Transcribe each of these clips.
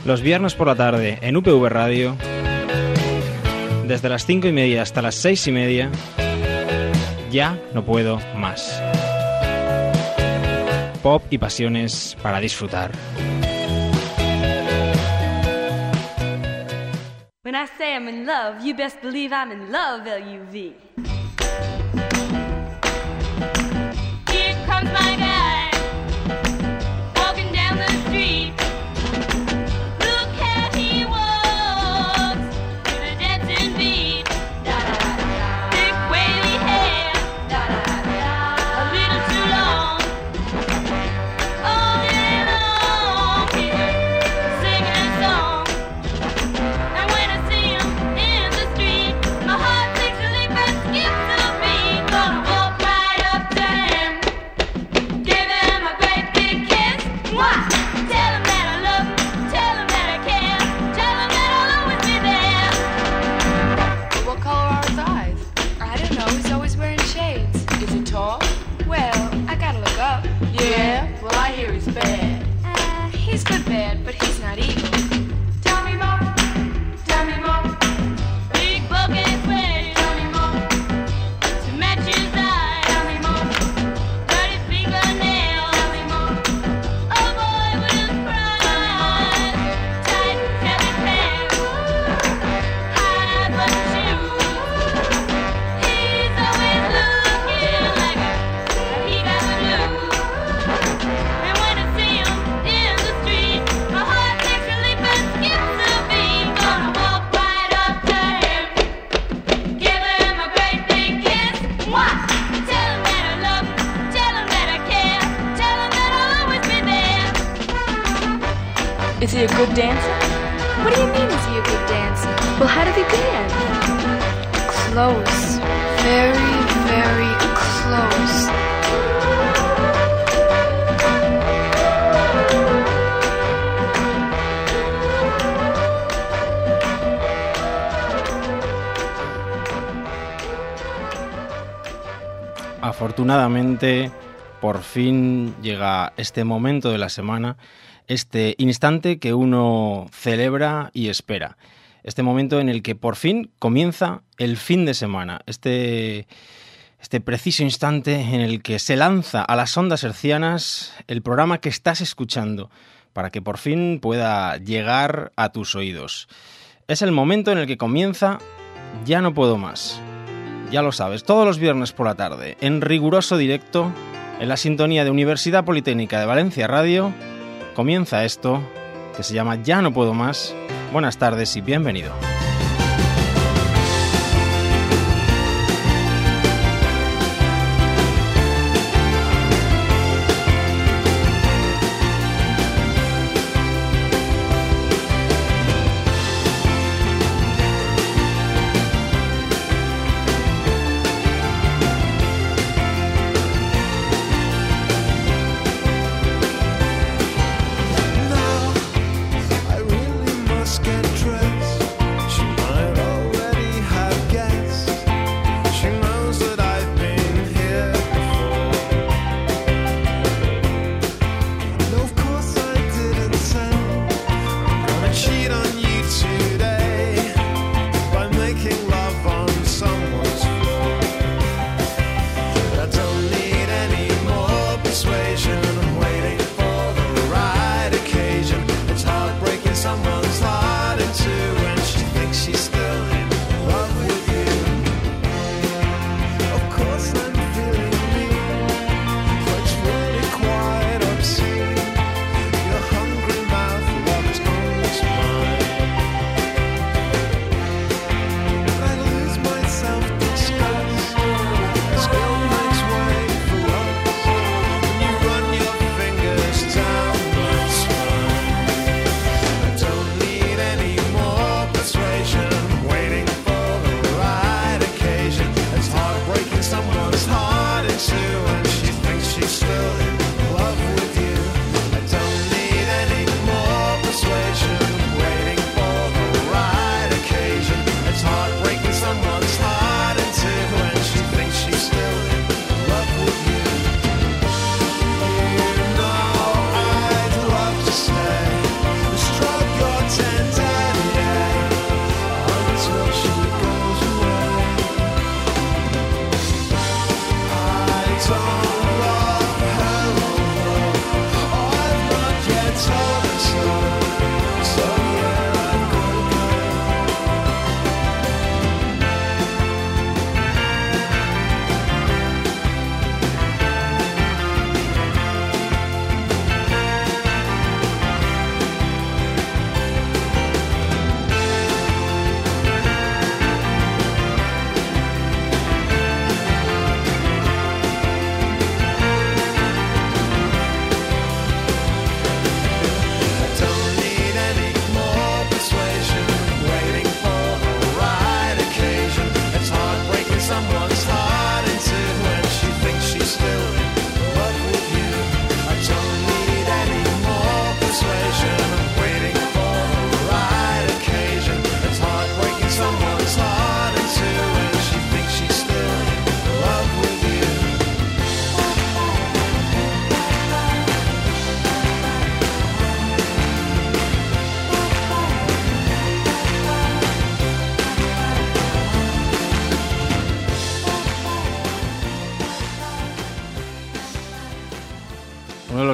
Los viernes por la tarde en UPV Radio, desde las 5:30 hasta las 6:30, ya no puedo más. Pop y pasiones para disfrutar. When I say I'm in love, you best believe I'm in love, L-U-V. Here comes my guy, walking down the street. Look how he walks, to the dancing beat. Da-da-da-da. Thick wavy hair, da-da-da-da. A little too long. All day long, he's singing a song. And when I see him in the street, my heart takes a leap and skips a beat. Gonna walk right up to him, give him a great big kiss. Mwah! Tell him that I love him, tell him that I care, tell him that I'll always be there. What color are his eyes? I don't know, he's always wearing shades. Is he tall? Well, I gotta look up. Yeah? Well, I hear he's bad. He's good bad, but he's not evil. Tell me more, tell me more. Big bucket sweater, Tell me more, to match his eyes. tell me more, Dirty fingernails, tell me more. a boy with pride. Tight, heavy pants, high button shoes. He's always looking like he got the blues. And when I see him in the street, my heart takes a leap and skips a beat. Gonna walk right up to him, give him a great big kiss. Mwah! Tell him that I love him, tell him that I care, tell him that I'll always be there. Is he a good dancer? What do you mean, is he a good dancer? Well, how did he dance? Close. Very, very close. Afortunadamente, por fin llega este momento de la semana, este instante que uno celebra y espera. Este momento en el que por fin comienza el fin de semana. Este preciso instante en el que se lanza a las ondas hercianas el programa que estás escuchando para que por fin pueda llegar a tus oídos. Es el momento en el que comienza Ya no puedo más. Ya lo sabes, todos los viernes por la tarde, en riguroso directo, en la sintonía de Universidad Politécnica de Valencia Radio, comienza esto que se llama Ya no puedo más. Buenas tardes y bienvenido. I really must get dressed.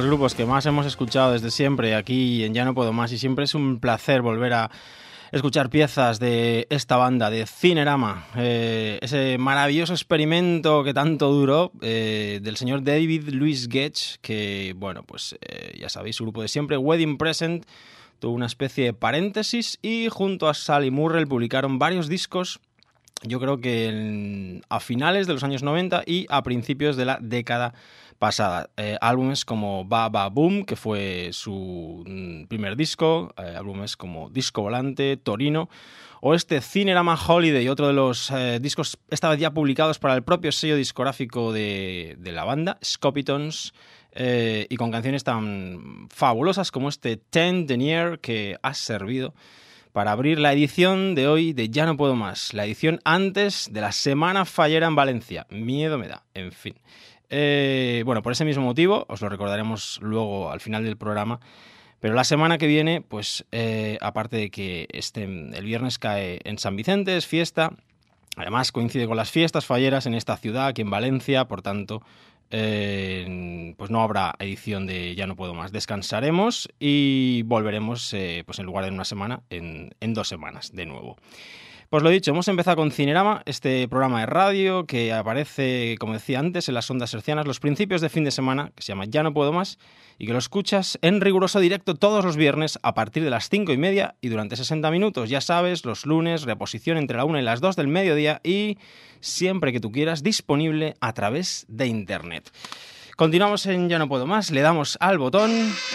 los grupos que más hemos escuchado desde siempre aquí en Ya No Puedo Más, y siempre es un placer volver a escuchar piezas de esta banda, de Cinerama, ese maravilloso experimento que tanto duró, del señor David Louis Gedge, que, bueno, pues ya sabéis, su grupo de siempre, Wedding Present, tuvo una especie de paréntesis y junto a Sally Murrell publicaron varios discos, yo creo que a finales de los años 90 y a principios de la década pasada. Álbumes como Ba Ba Boom, que fue su primer disco, álbumes como Disco Volante, Torino, o este Cinerama Holiday, otro de los discos esta vez ya publicados para el propio sello discográfico de la banda, Scopitons, y con canciones tan fabulosas como este Ten Denier, que ha servido para abrir la edición de hoy de Ya No Puedo Más, la edición antes de la Semana Fallera en Valencia. Miedo me da, en fin. Bueno, por ese mismo motivo, os lo recordaremos luego al final del programa, pero la semana que viene, pues aparte de que el viernes cae en San Vicente, es fiesta, además coincide con las fiestas falleras en esta ciudad, aquí en Valencia, por tanto, pues no habrá edición de Ya No Puedo Más. Descansaremos y volveremos, pues en lugar de en una semana, en 2 semanas de nuevo. Pues lo dicho, hemos empezado con Cinerama, este programa de radio que aparece, como decía antes, en las ondas hercianas los principios de fin de semana, que se llama Ya No Puedo Más, y que lo escuchas en riguroso directo todos los viernes a partir de las 5:30 y durante 60 minutos. Ya sabes, los lunes, reposición entre la 1 y las 2 del mediodía y siempre que tú quieras, disponible a través de Internet. Continuamos en Ya No Puedo Más, le damos al botón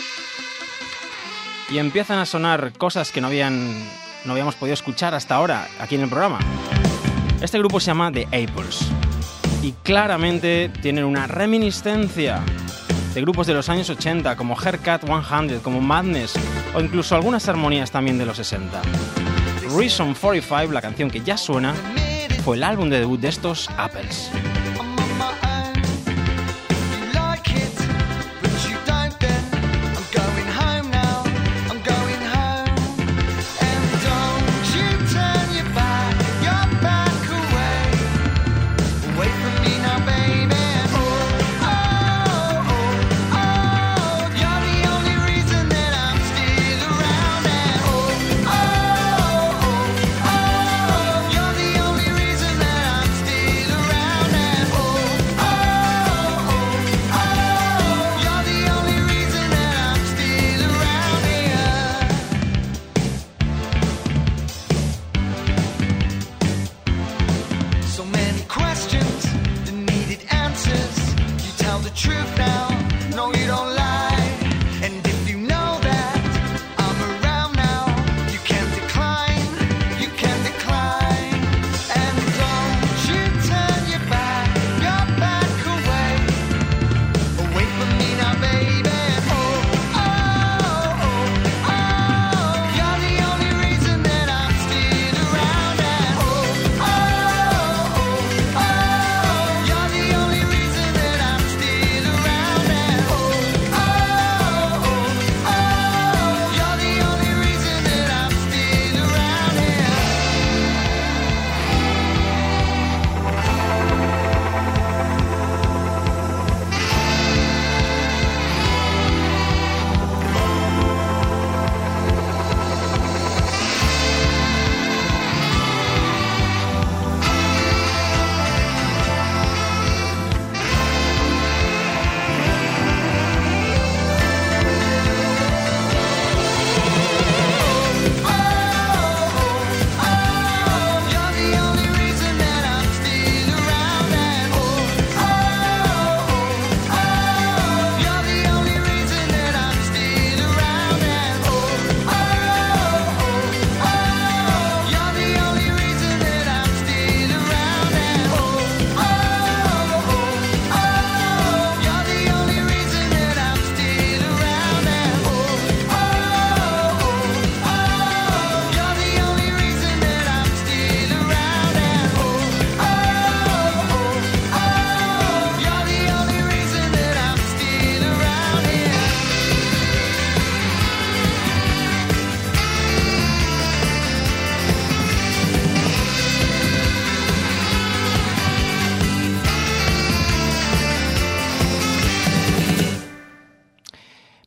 y empiezan a sonar cosas que no habíamos podido escuchar hasta ahora aquí en el programa. Este grupo se llama The Apples y claramente tienen una reminiscencia de grupos de los años 80 como Haircut 100, como Madness o incluso algunas armonías también de los 60. Reason 45, la canción que ya suena, fue el álbum de debut de estos Apples. You're the only reason that I'm still around.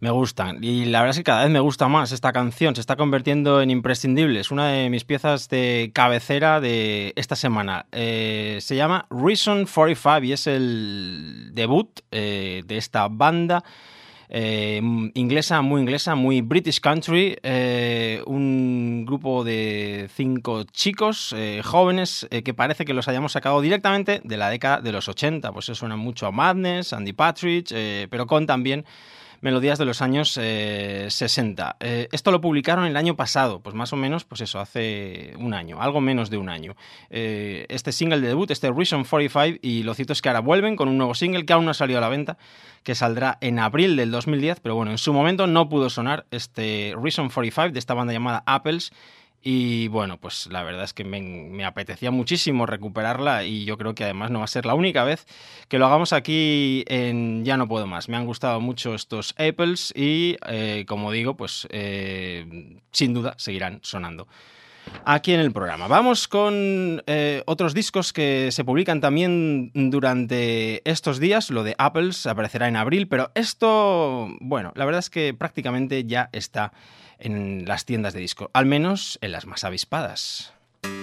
Me gustan, y la verdad es que cada vez me gusta más esta canción, se está convirtiendo en imprescindible, es una de mis piezas de cabecera de esta semana. Se llama Reason 45 y es el debut de esta banda inglesa, muy British country, un grupo de 5 chicos jóvenes que parece que los hayamos sacado directamente de la década de los 80, pues eso suena mucho a Madness, Andy Partridge, pero con también melodías de los años 60. Esto lo publicaron el año pasado, pues más o menos, pues eso, hace un año, algo menos de un año. Este single de debut, este Reason 45, y lo cierto es que ahora vuelven con un nuevo single que aún no ha salido a la venta, que saldrá en abril del 2010, pero bueno, en su momento no pudo sonar este Reason 45 de esta banda llamada Apples. Y bueno, pues la verdad es que me apetecía muchísimo recuperarla y yo creo que además no va a ser la única vez que lo hagamos aquí en Ya No Puedo Más. Me han gustado mucho estos Apples y, como digo, pues sin duda seguirán sonando aquí en el programa. Vamos con otros discos que se publican también durante estos días. Lo de Apples aparecerá en abril, pero esto, bueno, la verdad es que prácticamente ya está en las tiendas de disco, al menos en las más avispadas.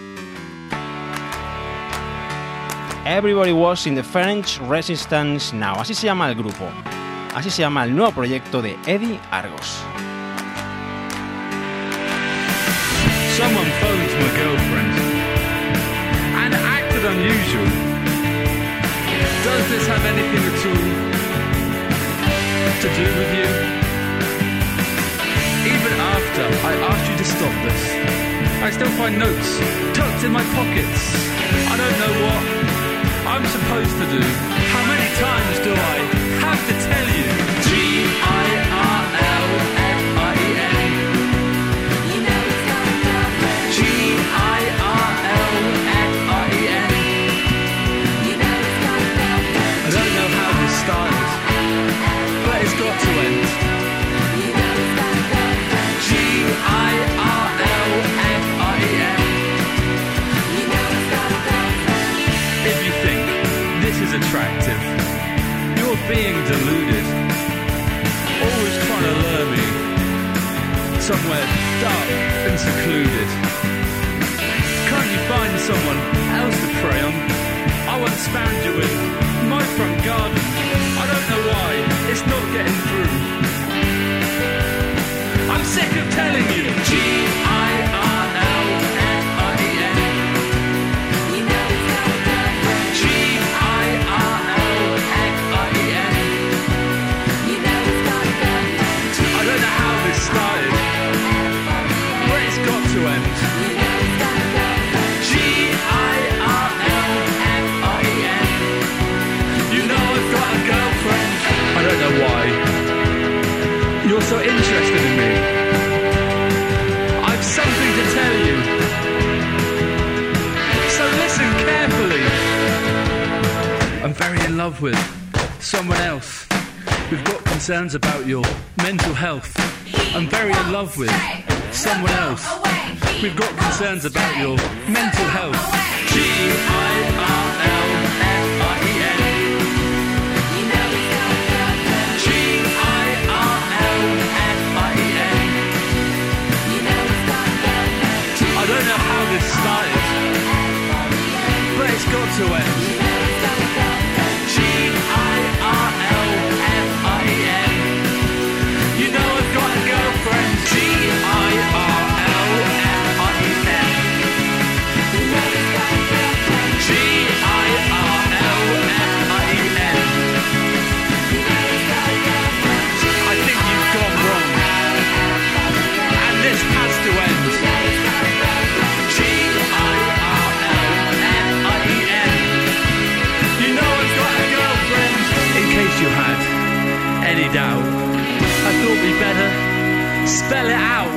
Everybody Was in the French Resistance Now. Así se llama el grupo. Así se llama el nuevo proyecto de Eddie Argos. Someone phoned my girlfriend and acted unusual. Does this have anything at all to do with you? Even after I asked you to stop this, I still find notes tucked in my pockets. I don't know what I'm supposed to do. How many times do I have to tell you? G-I-R-L-F-I-E-N. You know it's got a girlfriend. G-I-R-L-F-I-E-N. You know it's got a girlfriend. I don't know how this started, but it's got to end. You know it's got a girlfriend. G-I-R-L-F-I-E-N. You know it's got a girlfriend. If you think this is attractive, you're being deluded. Always trying to lure me somewhere dark and secluded. Can't you find someone else to prey on? I once found you in my front garden. I don't know why, it's not getting through. I'm sick of telling you. G-I-R-L-F-I-E-N. You know it's got a girlfriend. G-I-R-L-F-I-E-N. You know it's got a girlfriend. I don't know how this started, but it's got to end. You know it's got a girlfriend. G-I-R-L-F-I-E-N. You know I've got a girlfriend. I don't know why you're so interested in me. I've something to tell you, so listen carefully. I'm very in love with someone else. We've got concerns about your mental health. I'm very in love with someone else. We've got concerns about your mental health. G-I-R-L-F-I-E-N. You know it's got a girlfriend. G-I-R-L-F-I-E-N. You know it's got a girlfriend. I don't know how this started, but it's got to end. You know it's got a girlfriend. G-I-R-L-F-I-E-N. You know I've got a girlfriend. G-I-R-L-F-I-E-N. You know it's got a girlfriend. G-I-R-L-F-I-E-N. You know it's got a girlfriend. I think you've gone wrong, and this has to end. G-I-R-L-F-I-E-N. You know I've got a girlfriend. In case you had any doubt, I thought we'd better spell it out.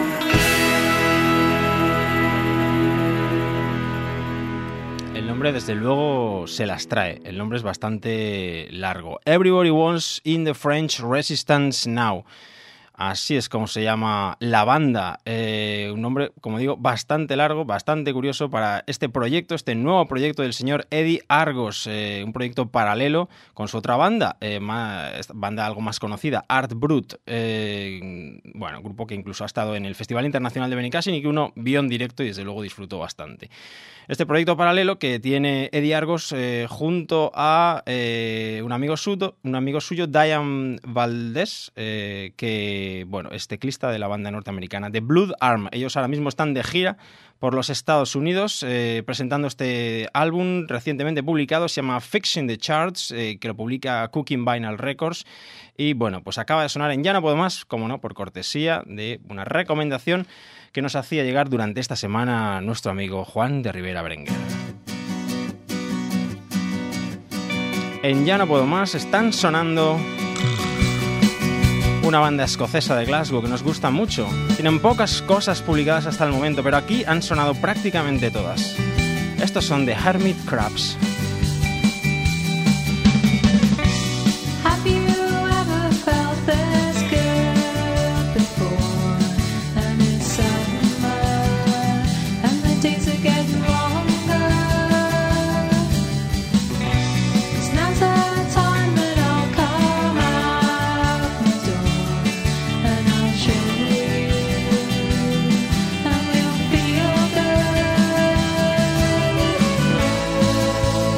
El nombre, desde luego, se las trae. El nombre es bastante largo. Everybody Wants in the French Resistance Now. Así es como se llama la banda. Un nombre, como digo, bastante largo, bastante curioso para este proyecto, este nuevo proyecto del señor Eddie Argos, un proyecto paralelo con su otra banda, banda algo más conocida, Art Brut. Bueno, un grupo que incluso ha estado en el Festival Internacional de Benicàssim y que uno vio en directo y desde luego disfrutó bastante. Este proyecto paralelo que tiene Eddie Argos junto a un amigo suyo, Diane Valdés, que bueno, es teclista de la banda norteamericana The Blood Arm. Ellos ahora mismo están de gira por los Estados Unidos presentando este álbum recientemente publicado, se llama Fixing the Charts, que lo publica Cooking Vinyl Records. Y bueno, pues acaba de sonar en Ya No Puedo Más, como no, por cortesía de una recomendación que nos hacía llegar durante esta semana nuestro amigo Juan de Rivera Berenguer. En Ya No Puedo Más están sonando una banda escocesa de Glasgow que nos gusta mucho. Tienen pocas cosas publicadas hasta el momento, pero aquí han sonado prácticamente todas. Estos son The Hermit Crabs. And we'll feel good.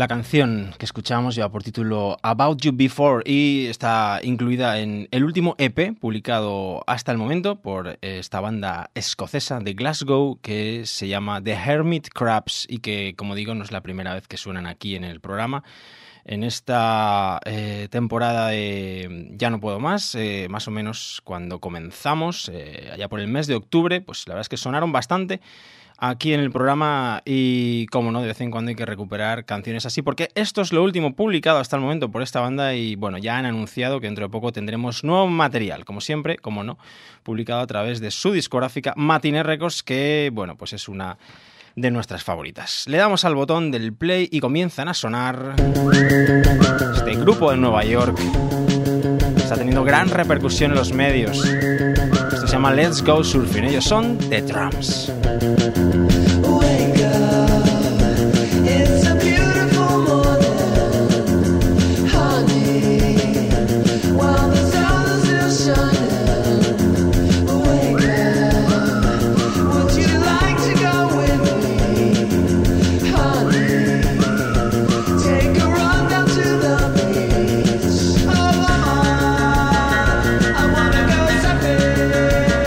La canción que escuchamos lleva por título About You Before y está incluida en el último EP publicado hasta el momento por esta banda escocesa de Glasgow que se llama The Hermit Crabs y que, como digo, no es la primera vez que suenan aquí en el programa. En esta temporada de Ya no puedo más o menos cuando comenzamos, allá por el mes de octubre, pues la verdad es que sonaron bastante aquí en el programa y, como no, de vez en cuando hay que recuperar canciones así, porque esto es lo último publicado hasta el momento por esta banda y, bueno, ya han anunciado que dentro de poco tendremos nuevo material, como siempre, como no, publicado a través de su discográfica Matinee Records, que, bueno, pues es una de nuestras favoritas. Le damos al botón del play y comienzan a sonar este grupo de Nueva York. Está teniendo gran repercusión en los medios. Esto se llama Let's Go Surfing. Ellos son The Drums. Wake up, it's a beautiful morning, honey, while the sun is still shining. Wake up, would you like to go with me, honey? Take a run down to the beach. Oh, mama, I wanna go surfing.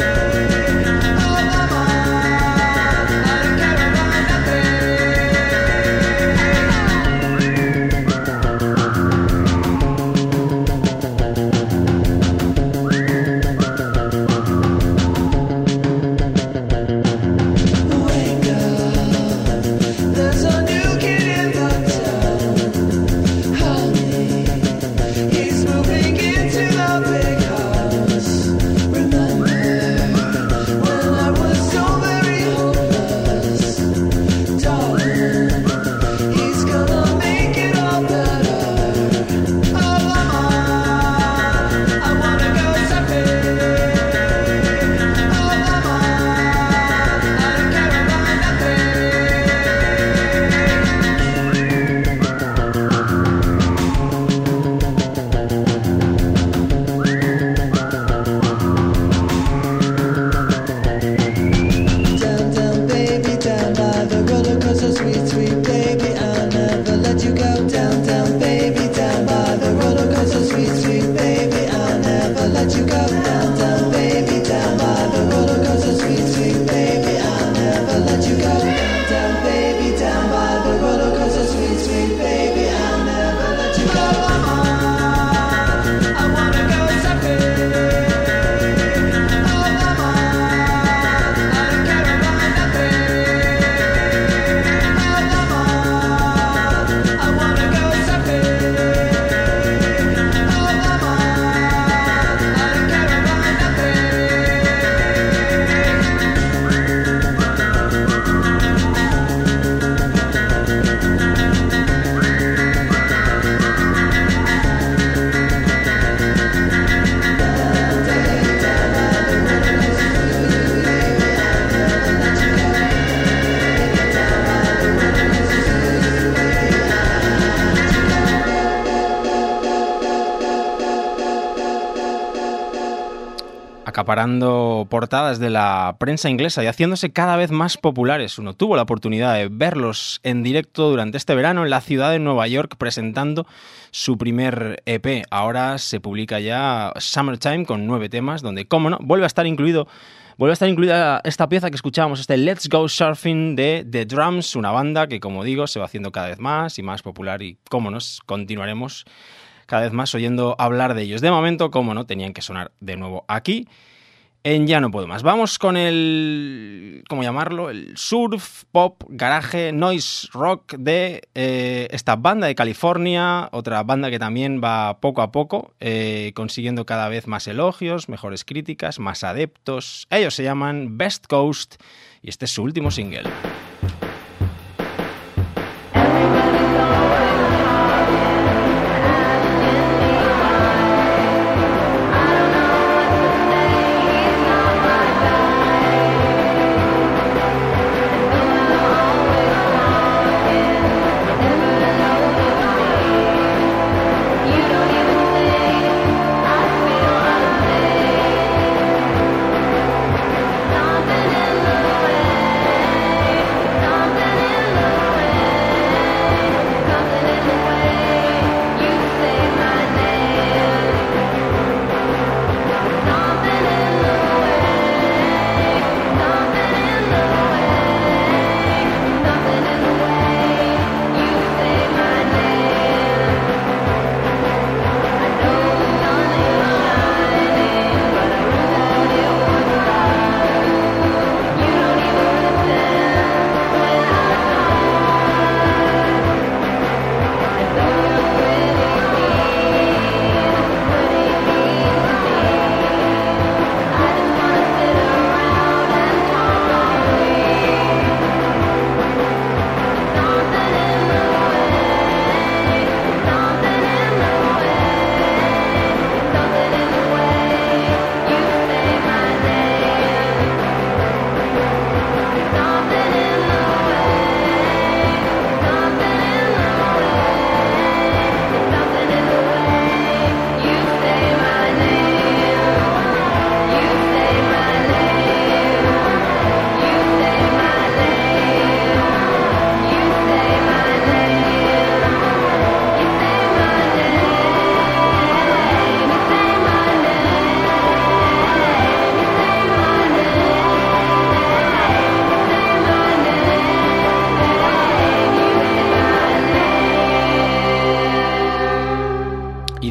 acaparando portadas de la prensa inglesa y haciéndose cada vez más populares. Uno tuvo la oportunidad de verlos en directo durante este verano en la ciudad de Nueva York presentando su primer EP. Ahora se publica ya Summertime con 9 temas, donde, cómo no, vuelve a estar incluida esta pieza que escuchábamos, este Let's Go Surfing de The Drums, una banda que, como digo, se va haciendo cada vez más y más popular y, cómo no, continuaremos cada vez más oyendo hablar de ellos. De momento, cómo no, tenían que sonar de nuevo aquí en Ya no puedo más. Vamos con el, ¿cómo llamarlo? El surf, pop, garaje, noise rock de esta banda de California, otra banda que también va poco a poco, consiguiendo cada vez más elogios, mejores críticas, más adeptos. Ellos se llaman Best Coast y este es su último single. Something in the way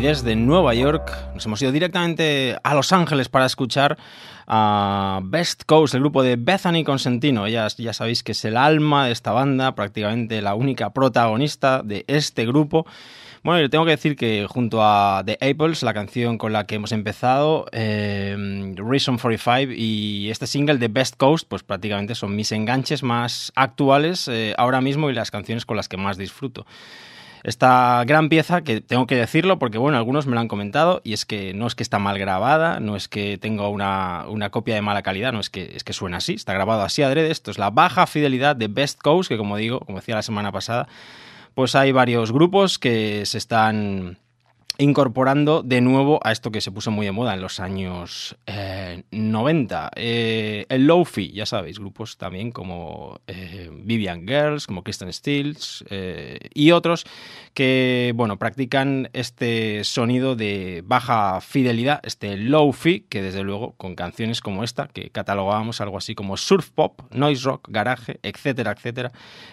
desde Nueva York nos hemos ido directamente a Los Ángeles para escuchar a Best Coast, el grupo de Bethany Consentino. Ya sabéis que es el alma de esta banda, prácticamente la única protagonista de este grupo. Bueno, y tengo que decir que junto a The Apples, la canción con la que hemos empezado, Reason 45 y este single de Best Coast, pues prácticamente son mis enganches más actuales ahora mismo y las canciones con las que más disfruto. Esta gran pieza, que tengo que decirlo porque, bueno, algunos me lo han comentado, y es que no es que está mal grabada, no es que tenga una copia de mala calidad, no es que suena así, está grabado así adrede. Esto es la baja fidelidad de Best Coast, que como decía la semana pasada, pues hay varios grupos que se están incorporando de nuevo a esto que se puso muy de moda en los años 90. El Lo-Fi, ya sabéis, grupos también como Vivian Girls, como Kristen Stills y otros que, bueno, practican este sonido de baja fidelidad, este Lo-Fi, que desde luego con canciones como esta, que catalogábamos algo así como surf pop, noise rock, garaje, etcétera, etcétera,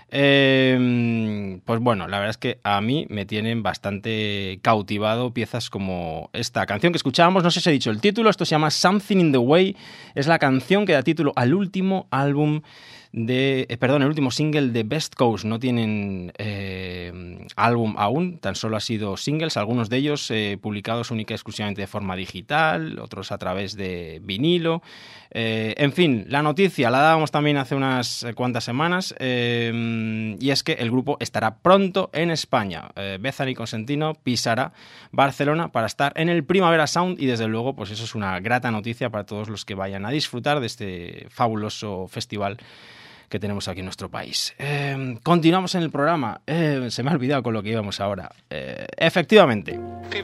pues bueno, la verdad es que a mí me tienen bastante cautivado piezas como esta canción que escuchábamos. No sé si he dicho el título, esto se llama Something in the Way, es la canción que da título al último álbum el último single de Best Coast. No tienen álbum aún, tan solo ha sido singles, algunos de ellos publicados única y exclusivamente de forma digital, otros a través de vinilo. En fin, la noticia la dábamos también hace unas cuantas semanas, y es que el grupo estará pronto en España. Bethany Consentino pisará Barcelona para estar en el Primavera Sound, y desde luego pues eso es una grata noticia para todos los que vayan a disfrutar de este fabuloso festival que tenemos aquí en nuestro país. Continuamos en el programa. Se me ha olvidado con lo que íbamos ahora. Efectivamente,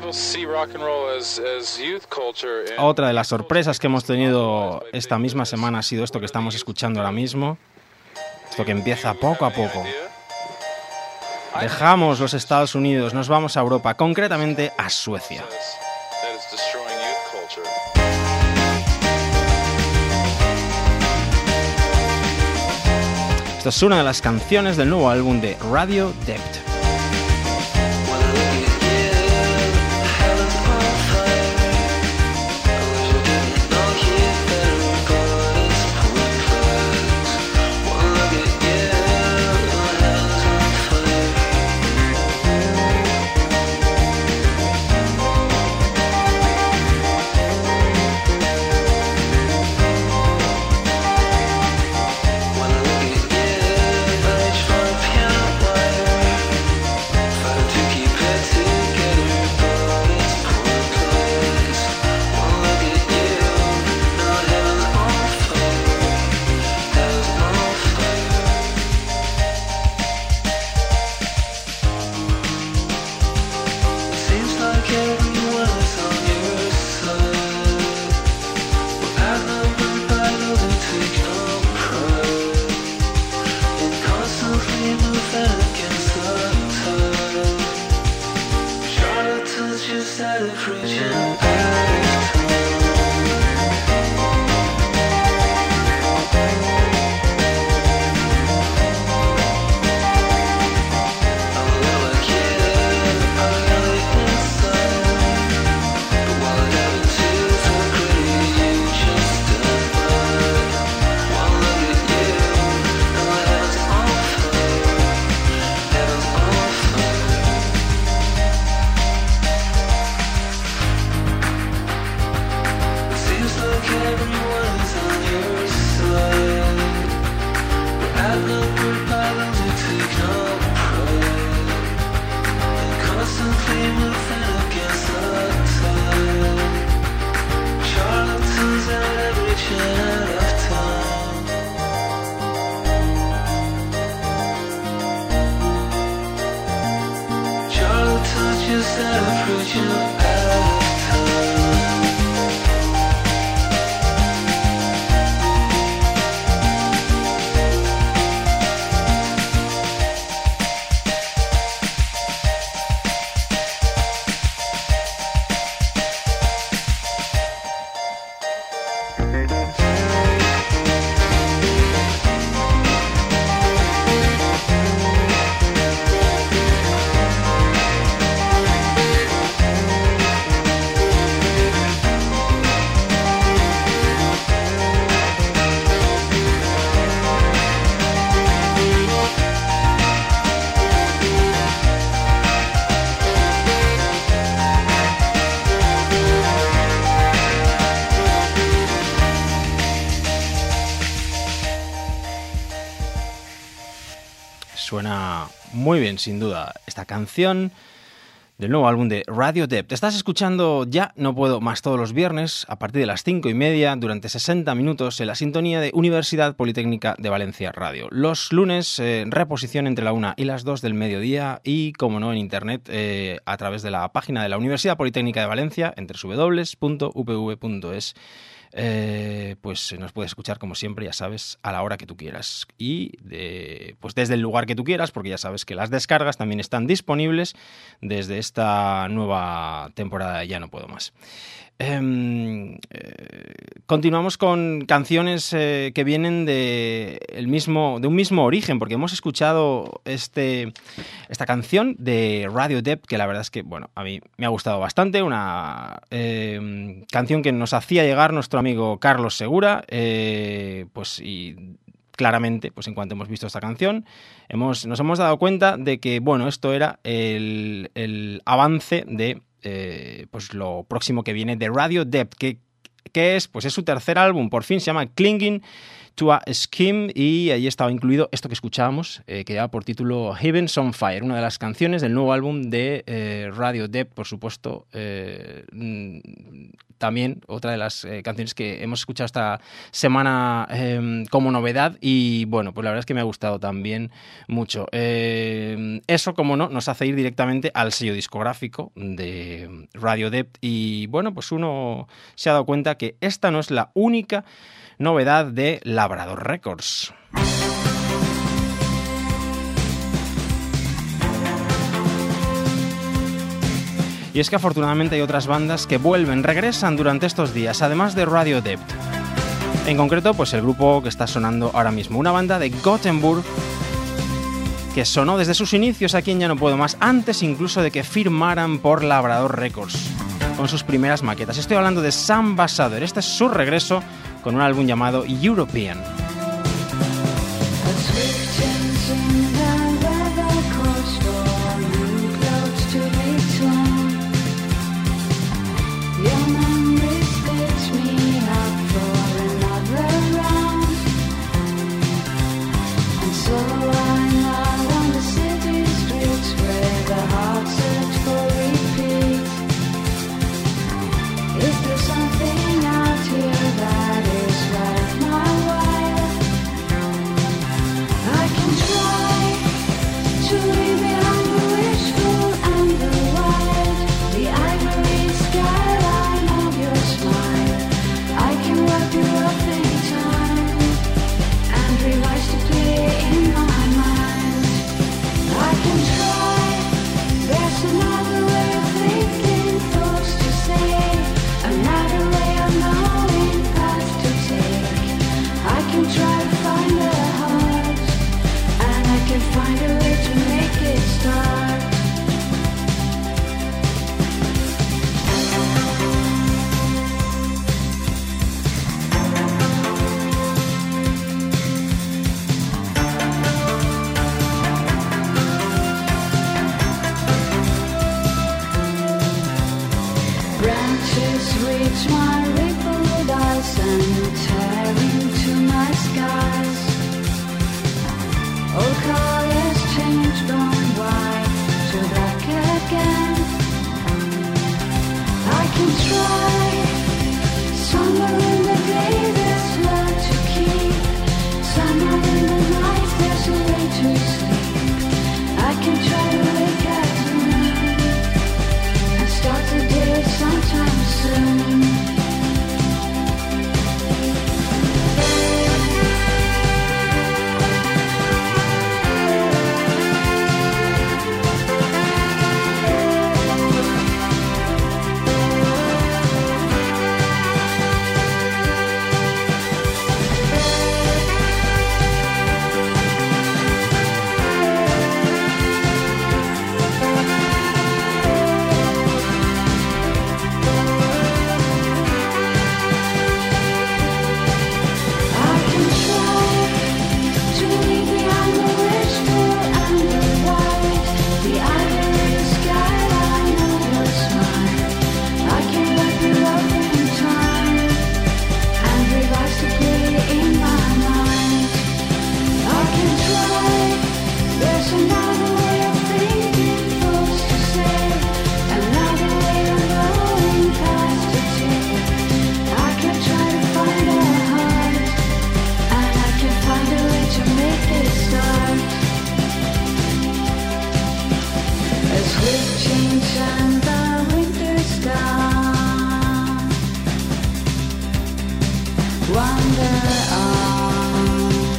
otra de las sorpresas que hemos tenido esta misma semana ha sido esto que estamos escuchando ahora mismo. Esto que empieza poco a poco. Dejamos los Estados Unidos, nos vamos a Europa, concretamente a Suecia. Esta es una de las canciones del nuevo álbum de Radio Depth. muy bien, sin duda, esta canción del nuevo álbum de Radio Depth. Estás escuchando Ya No Puedo Más todos los viernes a partir de las 5:30 durante 60 minutos en la sintonía de Universidad Politécnica de Valencia Radio. Los lunes, reposición entre la 1 y las 2 del mediodía y, como no, en internet a través de la página de la Universidad Politécnica de Valencia, entre www.upv.es. Pues nos puedes escuchar, como siempre, ya sabes, a la hora que tú quieras y pues desde el lugar que tú quieras, porque ya sabes que las descargas también están disponibles desde esta nueva temporada de Ya No Puedo Más. Continuamos con canciones que vienen de un mismo origen, porque hemos escuchado esta canción de Radio Depth, que la verdad es que, bueno, a mí me ha gustado bastante, una canción que nos hacía llegar nuestro amigo Carlos Segura, pues y claramente, pues en cuanto hemos visto esta canción, nos hemos dado cuenta de que, bueno, esto era el avance de pues lo próximo que viene de Radio Depth, que es, pues es su tercer álbum, por fin, se llama Clinging to a Scheme, y ahí estaba incluido esto que escuchábamos, que lleva por título Heaven's on Fire, una de las canciones del nuevo álbum de Radio Depth, por supuesto. También otra de las canciones que hemos escuchado esta semana como novedad, y bueno, pues la verdad es que me ha gustado también mucho. Eso, como no, nos hace ir directamente al sello discográfico de Radio Depth, y bueno, pues uno se ha dado cuenta que esta no es la única novedad de Labrador Records. Y es que afortunadamente hay otras bandas que regresan durante estos días, además de Radio Depth. En concreto, pues el grupo que está sonando ahora mismo, una banda de Gothenburg que sonó desde sus inicios aquí en Ya No Puedo Más, antes incluso de que firmaran por Labrador Records con sus primeras maquetas. Estoy hablando de Sam Basader. Este es su regreso con un álbum llamado European. sunshine, the winter sky. Wander on.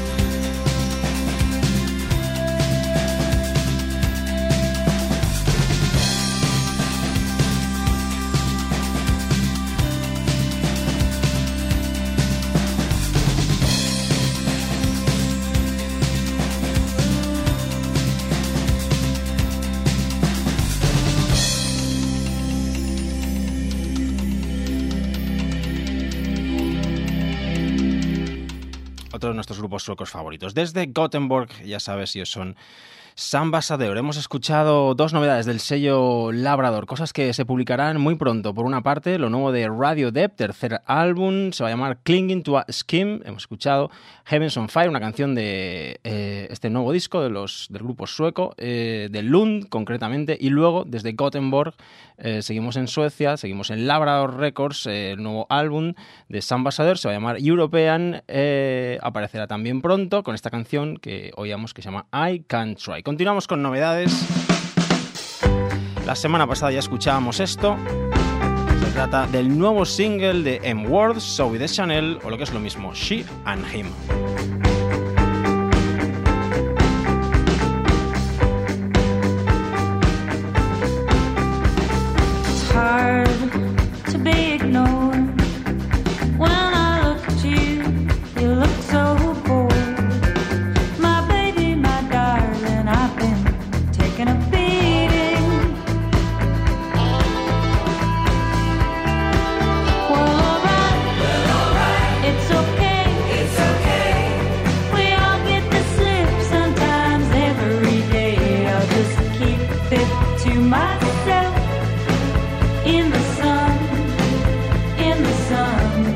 Otro de nuestros grupos suecos favoritos. Desde Gothenburg, ya sabes, ellos son Ambassador. Hemos escuchado dos novedades del sello Labrador, cosas que se publicarán muy pronto. Por una parte, lo nuevo de Radio Depp, tercer álbum, se va a llamar Clinging to a Scheme. Hemos escuchado Heavens on Fire, una canción de este nuevo disco del grupo sueco, de Lund concretamente, y luego desde Gothenburg seguimos en Suecia, seguimos en Labrador Records, el nuevo álbum de Ambassador se va a llamar European, aparecerá también pronto con esta canción que oíamos que se llama I Can Try. Continuamos con novedades. La semana pasada ya escuchábamos esto. Se trata del nuevo single de M-Word, Zoe de Chanel, o lo que es lo mismo, She and Him. It's hard to be ignored. When I look at you, you look so bored. My baby, my darling, I've been taking a beating. Well, alright, it's okay. It's okay. We all get the slip sometimes every day. I'll just keep it to myself. In the sun, in the sun.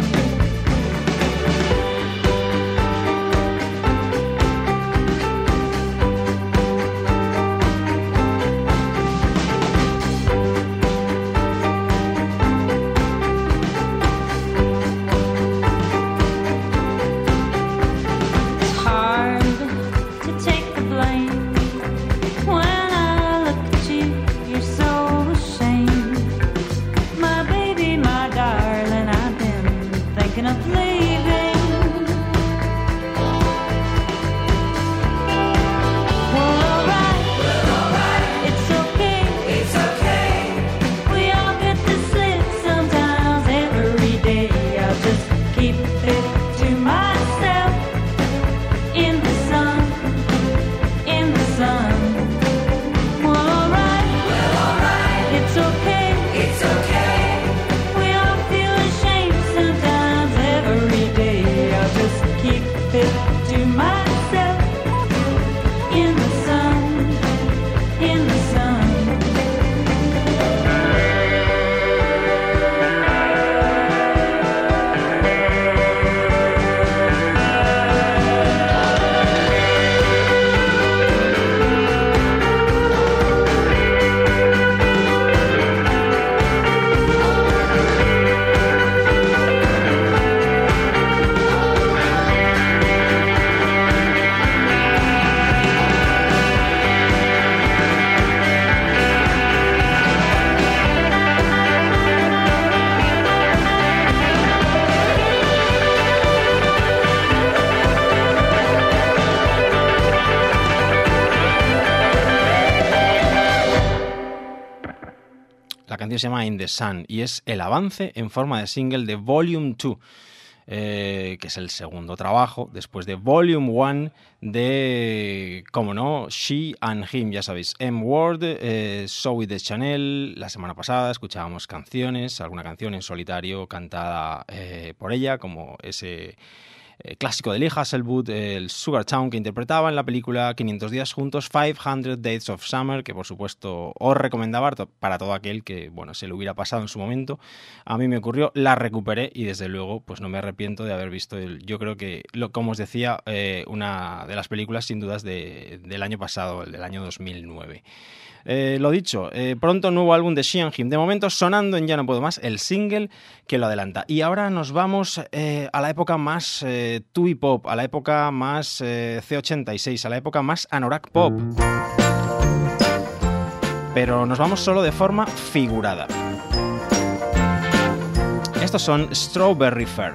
It's hard to take the blame. When I look at you, you're so ashamed. My baby, my darling, I've been thinking of leaving. Well, alright, it's okay. It's okay. We all get to slip sometimes every day. I'll just keep it to myself. In the sun, in the sun. Well, alright, it's okay. It's okay. We all feel ashamed sometimes every day. I'll just keep it to myself. In the sun, in the sun. La canción se llama In the Sun y es el avance en forma de single de Volume 2, que es el segundo trabajo después de Volume 1 de, como no, She and Him, ya sabéis, M-Word, Zoe de Chanel. La semana pasada escuchábamos canciones, alguna canción en solitario cantada por ella, como ese clásico de Lee Hasselwood, el Sugar Town, que interpretaba en la película 500 días juntos, 500 Days of Summer, que por supuesto os recomendaba para todo aquel que, bueno, se le hubiera pasado en su momento. A mí me ocurrió, la recuperé y desde luego pues no me arrepiento de haber visto, yo creo que, como os decía, una de las películas sin dudas del año pasado, del año 2009. Lo dicho, pronto nuevo álbum de She and Him. De momento sonando en Ya No Puedo Más, el single que lo adelanta. Y ahora nos vamos a la época más twee pop, a la época más C86, a la época más Anorak pop. pero nos vamos solo de forma figurada. Estos son Strawberry Fair.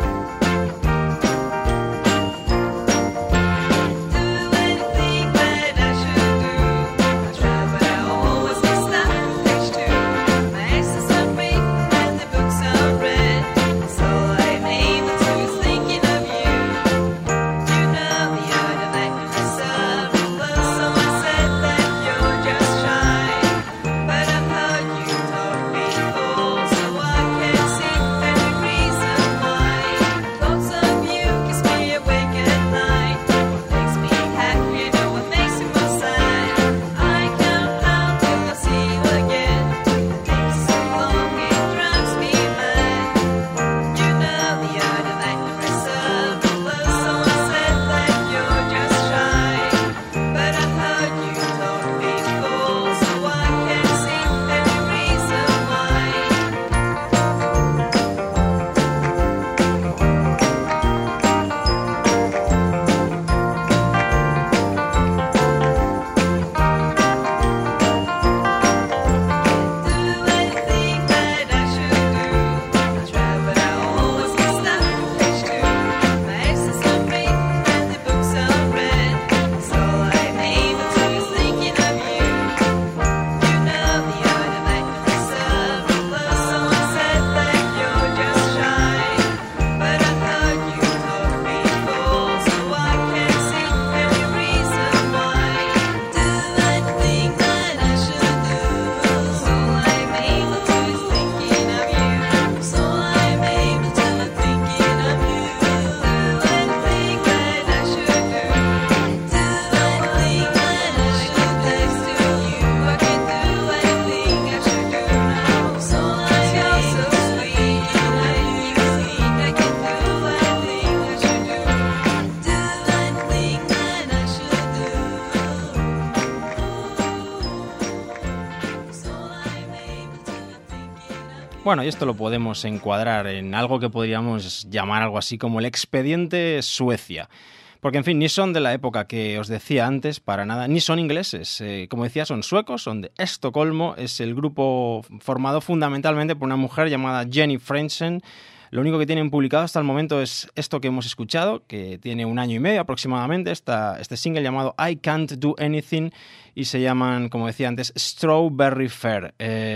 Bueno, y esto lo podemos encuadrar en algo que podríamos llamar algo así como el expediente Suecia. Porque, en fin, ni son de la época que os decía antes, para nada, ni son ingleses. Como decía, son suecos, son de Estocolmo. Es el grupo formado fundamentalmente por una mujer llamada Jenny Frentzen. Lo único que tienen publicado hasta el momento es esto que hemos escuchado, que tiene 1 año y medio aproximadamente, este single llamado I Can't Do Anything, y se llaman, como decía antes, Strawberry Fair.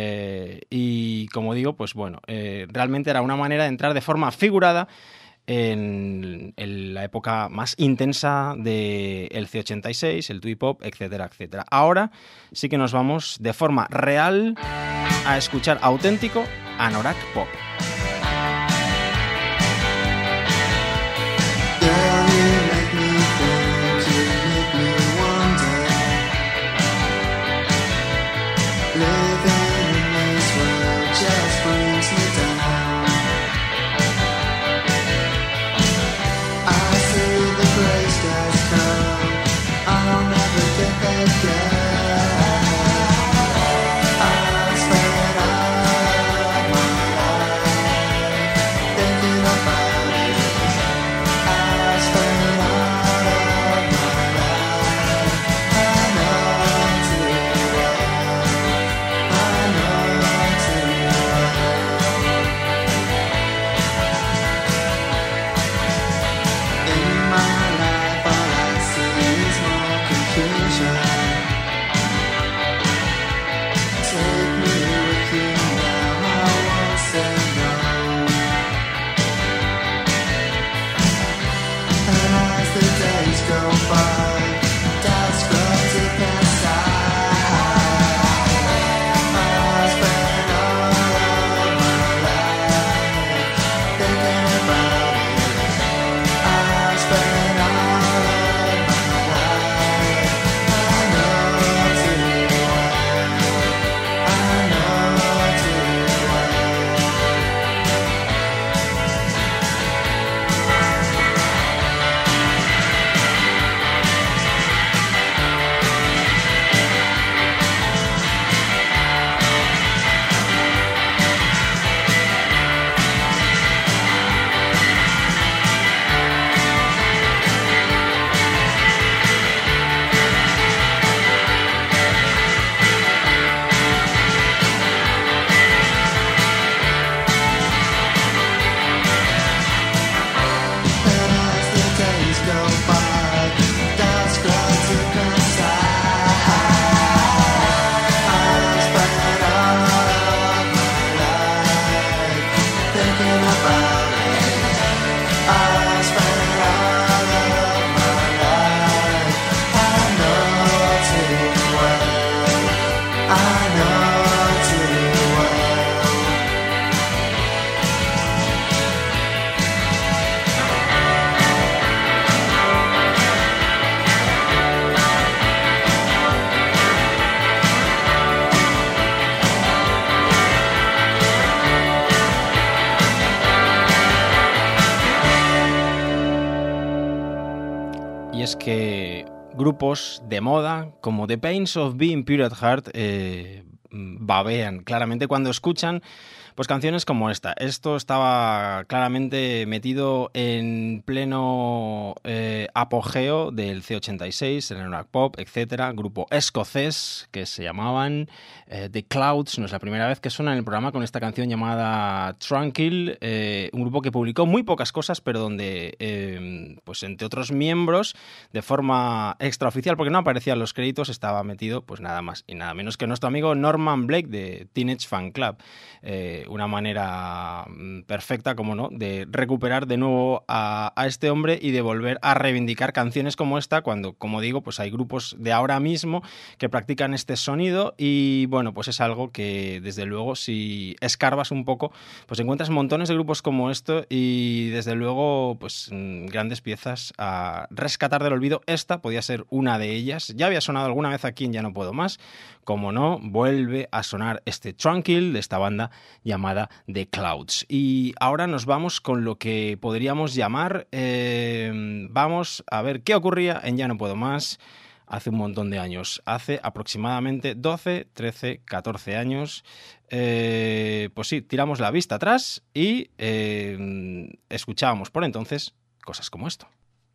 Y como digo, pues bueno, realmente era una manera de entrar de forma figurada en la época más intensa del C86, el twee pop, etcétera, etcétera. Ahora sí que nos vamos de forma real a escuchar auténtico Anorak Pop. I'll spend all my life que grupos de moda como The Pains of Being Pure at Heart babean claramente cuando escuchan pues canciones como esta. Esto estaba claramente metido en pleno apogeo del C86, el rock pop, etcétera. Grupo escocés que se llamaban The Clouds. No es la primera vez que suena en el programa con esta canción llamada Tranquil. Un grupo que publicó muy pocas cosas, pero donde, pues entre otros miembros, de forma extraoficial, porque no aparecían los créditos, estaba metido pues nada más y nada menos que nuestro amigo Norman Blake de Teenage Fan Club. Una manera perfecta, como no, de recuperar de nuevo a este hombre y de volver a reivindicar canciones como esta, cuando, como digo, pues hay grupos de ahora mismo que practican este sonido y, bueno, pues es algo que, desde luego, si escarbas un poco, pues encuentras montones de grupos como esto y, desde luego, pues grandes piezas a rescatar del olvido. Esta podía ser una de ellas. Ya había sonado alguna vez aquí en Ya No Puedo Más. Como no, vuelve a sonar este Tranquil de esta banda llamada The Clouds. Y ahora nos vamos con lo que podríamos llamar, vamos a ver qué ocurría en Ya No Puedo Más hace un montón de años, hace aproximadamente 12, 13, 14 años. Pues sí, tiramos la vista atrás y escuchábamos por entonces cosas como esto.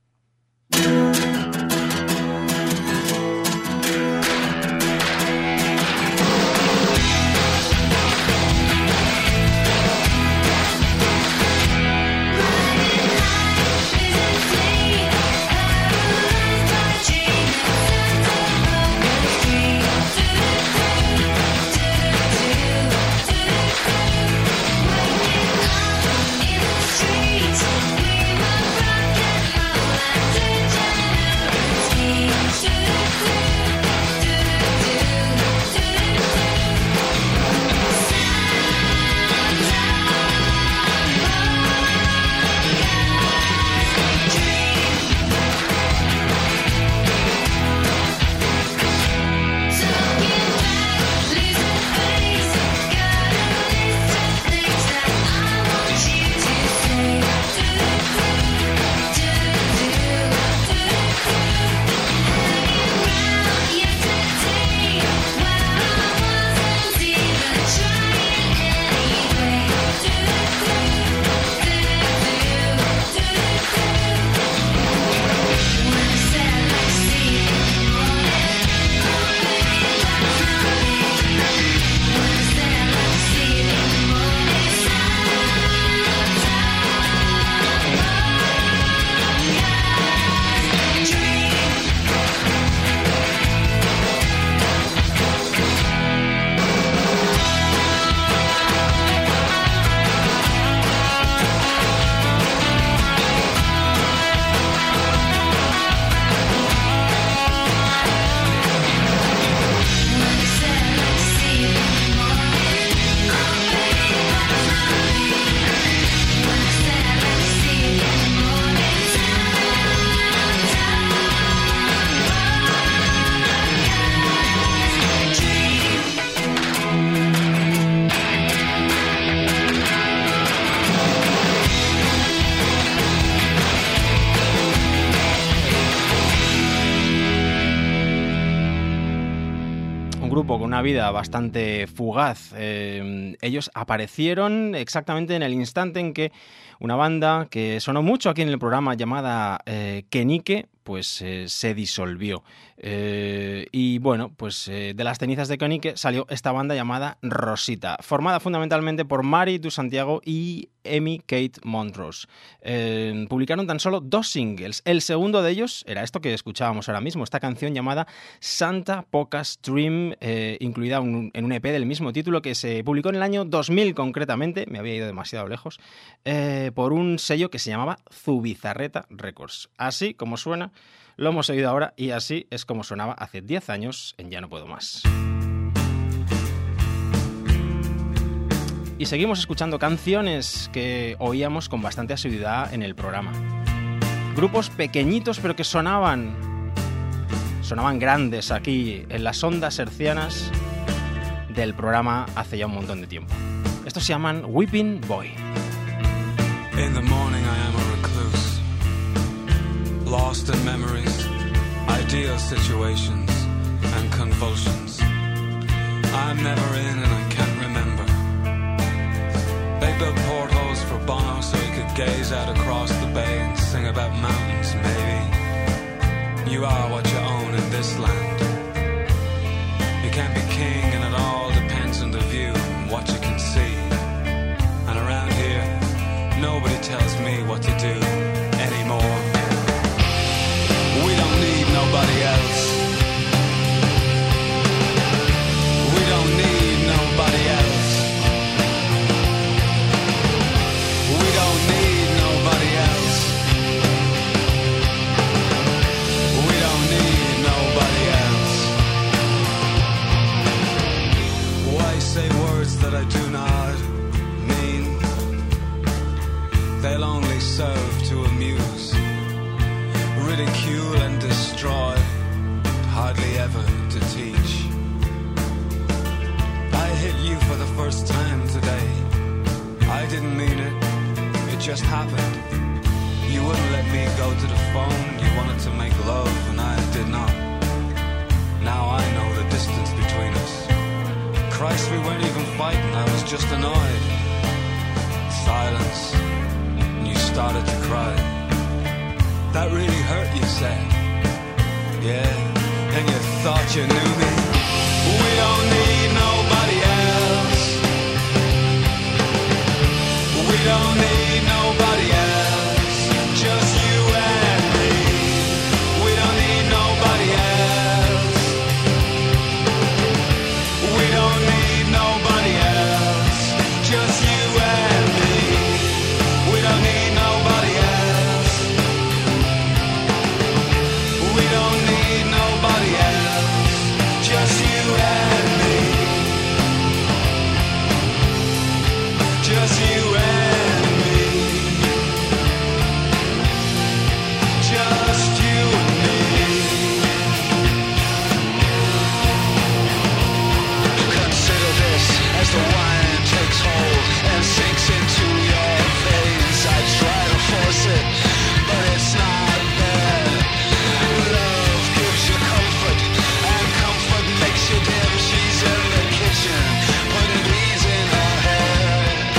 Con una vida bastante fugaz. Ellos aparecieron exactamente en el instante en que una banda que sonó mucho aquí en el programa llamada Kenique, pues se disolvió. Y bueno, pues de las cenizas de Kenique salió esta banda llamada Rosita, formada fundamentalmente por Mari Du Santiago y Emi Kate Montrose. Publicaron tan solo 2 singles. El segundo de ellos era esto que escuchábamos ahora mismo, esta canción llamada Santa Pocas Dream, incluida en un EP del mismo título que se publicó en el año 2000 concretamente, me había ido demasiado lejos, por un sello que se llamaba Zubizarreta Records. Así como suena, lo hemos oído ahora y así es como sonaba hace 10 años en Ya No Puedo Más. Y seguimos escuchando canciones que oíamos con bastante asiduidad en el programa. Grupos pequeñitos pero que sonaban grandes aquí en las ondas hercianas del programa hace ya un montón de tiempo. Estos se llaman Weeping Boy. In the morning I am a recluse, lost in memories, ideal situations and convulsions. I'm never in and I can't remember. They built portholes for Bono so he could gaze out across the bay and sing about mountains, maybe. You are what you own in this land. You can't be king and it all depends on the view and what you can see. And around here, nobody tells me what to do anymore. We don't need nobody else. We don't need nobody else. We don't need nobody else. We don't need nobody else. Why say words that I do not mean? They'll only serve to amuse, ridicule and destroy, hardly ever to teach. I hit you for the first time today. I didn't mean it, it just happened. You wouldn't let me go to the phone. You wanted to make love and I did not. Now I know the distance between us. Christ, we weren't even fighting, I was just annoyed. Silence, and you started to cry. That really hurt, you said. Yeah, and you thought you knew me. We don't need nobody else. We don't need nobody else. Just you and me. We don't need nobody else. We don't need nobody else. Just you and me. We don't need nobody else. We don't need nobody else. Just you and me. Just you and me. Just you and me. Consider this as the wine takes hold and sinks into your veins. I try to force it, but it's not there. Love gives you comfort, and comfort makes you dim. She's in the kitchen, putting bees in her hair.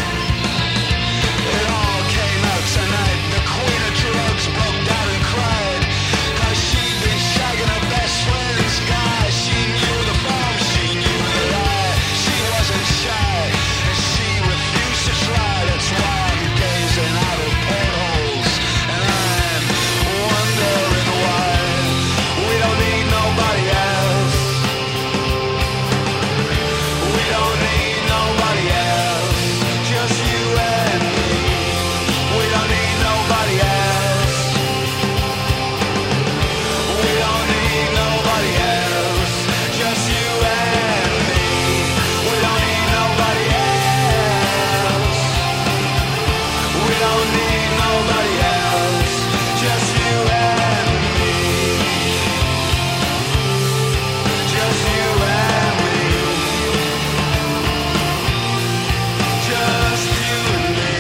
It all came out tonight. The queen of drugs broke down and cried, 'cause she'd been shagging her best friend's guy. She knew the bomb, she knew the lie. She wasn't shy, and she refused to try. That's why I'm gazing out of portholes, and I'm wondering why. We don't need nobody else. We don't need nobody else. Just you and me. We don't need nobody else. We don't need nobody else. Just you and me. We don't need nobody else. We don't need nobody else. Just you and me. Just you and me. Just you and me.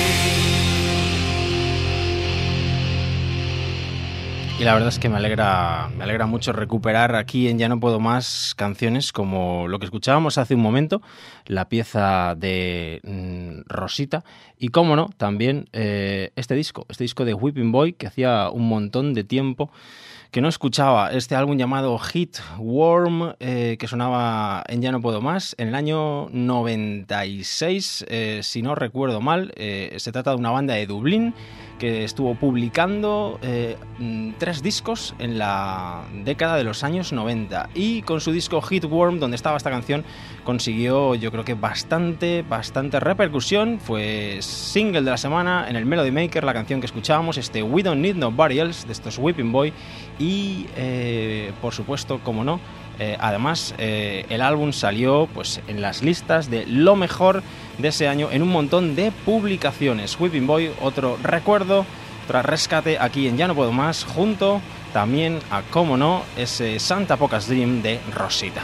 Y la verdad es que me alegra mucho recuperar aquí en Ya no puedo más canciones como lo que escuchábamos hace un momento, la pieza de Rosita, y cómo no, también este disco de Whipping Boy, que hacía un montón de tiempo que no escuchaba, este álbum llamado Hit Worm, que sonaba en Ya no puedo más en el año 96, si no recuerdo mal. Se trata de una banda de Dublín que estuvo publicando 3 discos en la década de los años 90, y con su disco Hit Worm, donde estaba esta canción, consiguió, yo creo que bastante repercusión. Fue single de la semana en el Melody Maker, la canción que escuchábamos, este We Don't Need Nobody Else de estos Whipping Boy, y por supuesto, como no, además el álbum salió pues en las listas de lo mejor de ese año en un montón de publicaciones. Whipping Boy, otro recuerdo, otro rescate aquí en Ya no puedo más, junto también a, como no, ese Santa Pocas Dream de Rosita.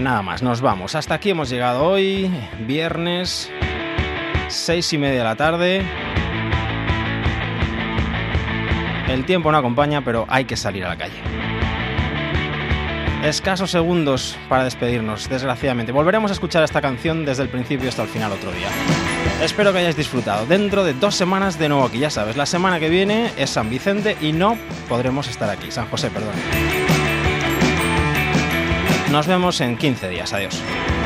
nada más, nos vamos. Hasta aquí hemos llegado hoy, viernes, 6:30 de la tarde. El tiempo no acompaña, pero hay que salir a la calle. Escasos segundos para despedirnos, desgraciadamente. Volveremos a escuchar esta canción desde el principio hasta el final otro día. Espero que hayáis disfrutado. Dentro de 2 semanas de nuevo aquí, ya sabes, la semana que viene es San Vicente y no podremos estar aquí. San José, perdón. Nos vemos en 15 días. Adiós.